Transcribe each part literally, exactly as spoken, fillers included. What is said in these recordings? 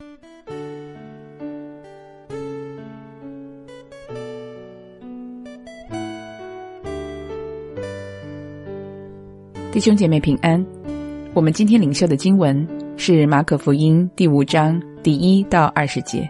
弟兄姐妹平安，我们今天领受的经文是马可福音第五章第一到二十节。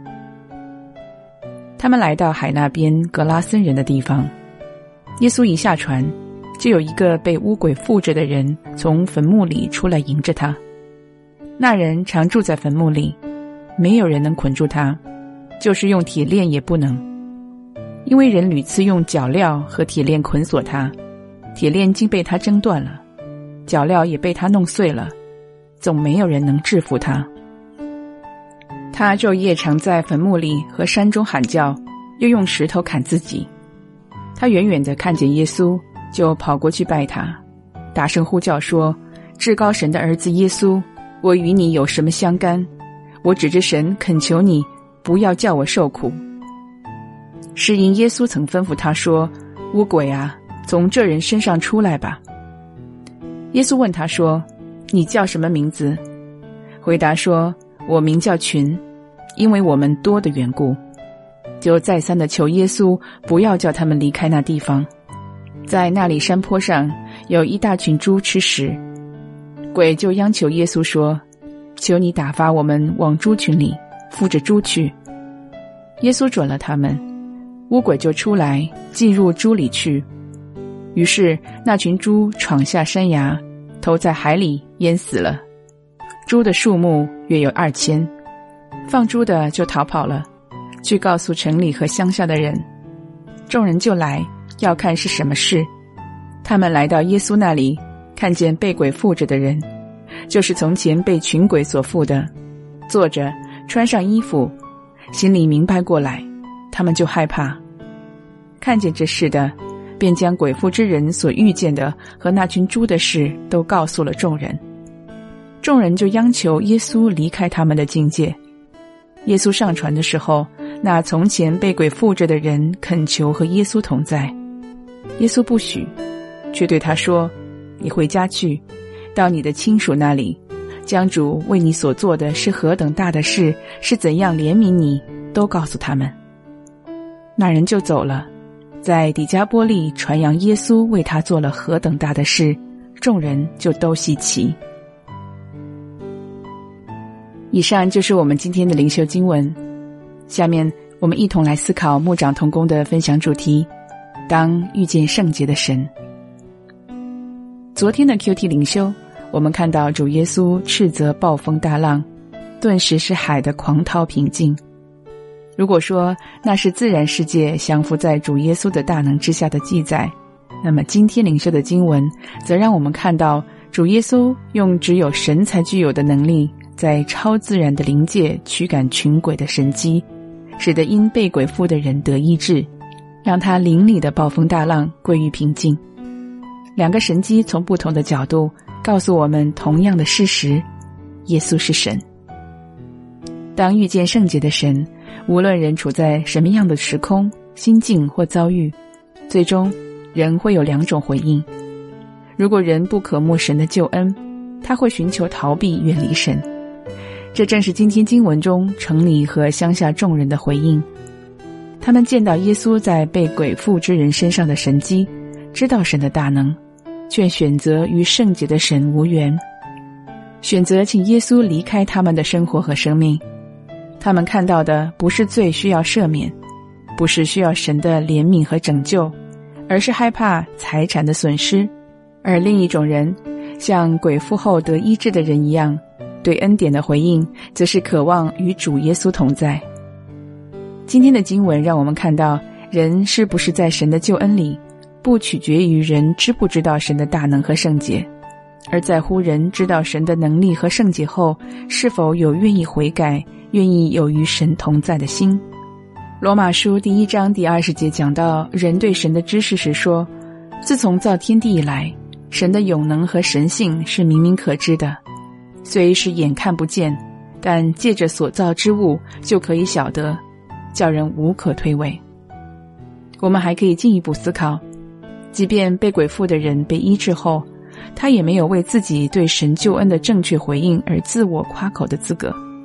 他们来到海那边格拉森人的地方，耶稣一下船，就有一个被污鬼附着的人从坟墓里出来迎着他。那人常住在坟墓里，没有人能捆住他，就是用铁链也不能，因为人屡次用脚镣和铁链捆锁他，铁链竟被他挣断了，脚镣也被他弄碎了，总没有人能制服他。他昼夜常在坟墓里和山中喊叫，又用石头砍自己。他远远地看见耶稣，就跑过去拜他，大声呼叫说：至高神的儿子耶稣，我与你有什么相干？我指着神恳求你，不要叫我受苦。是因耶稣曾吩咐他说：污鬼啊，从这人身上出来吧。耶稣问他说：你叫什么名字？回答说：我名叫群，因为我们多的缘故。就再三地求耶稣不要叫他们离开那地方。在那里山坡上有一大群猪吃食，鬼就央求耶稣说：求你打发我们往猪群里，附着猪去。耶稣准了他们，污鬼就出来进入猪里去。于是那群猪闯下山崖，投在海里淹死了。猪的数目约有二千，放猪的就逃跑了，去告诉城里和乡下的人。众人就来要看是什么事。他们来到耶稣那里，看见被鬼附着的人，就是从前被群鬼所附的，坐着穿上衣服，心里明白过来，他们就害怕。看见这事的，便将鬼附之人所遇见的和那群猪的事都告诉了众人。众人就央求耶稣离开他们的境界。耶稣上船的时候，那从前被鬼附着的人恳求和耶稣同在。耶稣不许，却对他说：你回家去，到你的亲属那里，将主为你所做的是何等大的事，是怎样怜悯你，都告诉他们。那人就走了，在底加波利传扬耶稣为他做了何等大的事，众人就都稀奇。以上就是我们今天的灵修经文，下面我们一同来思考牧长同工的分享主题：当遇见圣洁的神。昨天的 Q T 灵修，我们看到主耶稣斥责暴风大浪，顿时使海的狂涛平静。如果说那是自然世界降服在主耶稣的大能之下的记载，那么今天灵修的经文则让我们看到主耶稣用只有神才具有的能力，在超自然的灵界驱赶群鬼的神迹，使得因被鬼附的人得医治，让他灵里的暴风大浪归于平静。两个神迹从不同的角度告诉我们同样的事实：耶稣是神。当遇见圣洁的神，无论人处在什么样的时空、心境或遭遇，最终人会有两种回应。如果人不渴慕神的救恩，他会寻求逃避，远离神。这正是今天经文中城里和乡下众人的回应。他们见到耶稣在被鬼附之人身上的神迹，知道神的大能，却选择与圣洁的神无缘，选择请耶稣离开他们的生活和生命。他们看到的不是罪需要赦免，不是需要神的怜悯和拯救，而是害怕财产的损失。而另一种人，像鬼附后得医治的人一样，对恩典的回应则是渴望与主耶稣同在。今天的经文让我们看到，人是不是在神的救恩里，不取决于人知不知道神的大能和圣洁，而在乎人知道神的能力和圣洁后，是否有愿意悔改，愿意有与神同在的心。罗马书第一章第二十节讲到人对神的知识时说，自从造天地以来，神的永能和神性是明明可知的，虽是眼看不见，但借着所造之物就可以晓得，叫人无可推诿。我们还可以进一步思考，即便被鬼附的人被医治后，他也没有为自己对神救恩的正确回应而自我夸口的资格，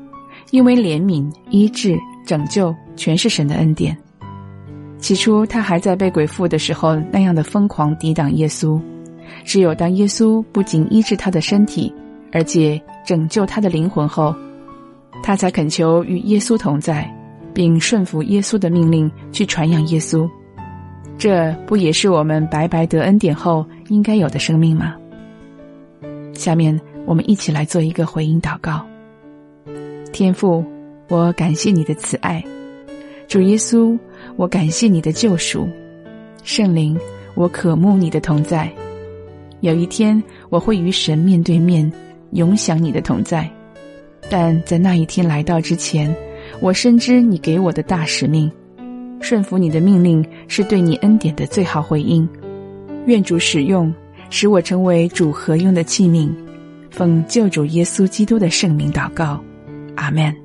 因为怜悯、医治、拯救全是神的恩典。起初他还在被鬼附的时候那样的疯狂抵挡耶稣，只有当耶稣不仅医治他的身体，而且拯救他的灵魂后，他才恳求与耶稣同在，并顺服耶稣的命令去传扬耶稣。这不也是我们白白得恩典后应该有的生命吗？下面我们一起来做一个回应祷告。天父，我感谢你的慈爱。主耶稣，我感谢你的救赎。圣灵，我渴慕你的同在。有一天我会与神面对面，永享你的同在。但在那一天来到之前，我深知你给我的大使命，顺服你的命令是对你恩典的最好回应。愿主使用，使我成为主合用的器皿。奉救主耶稣基督的圣名祷告，阿们。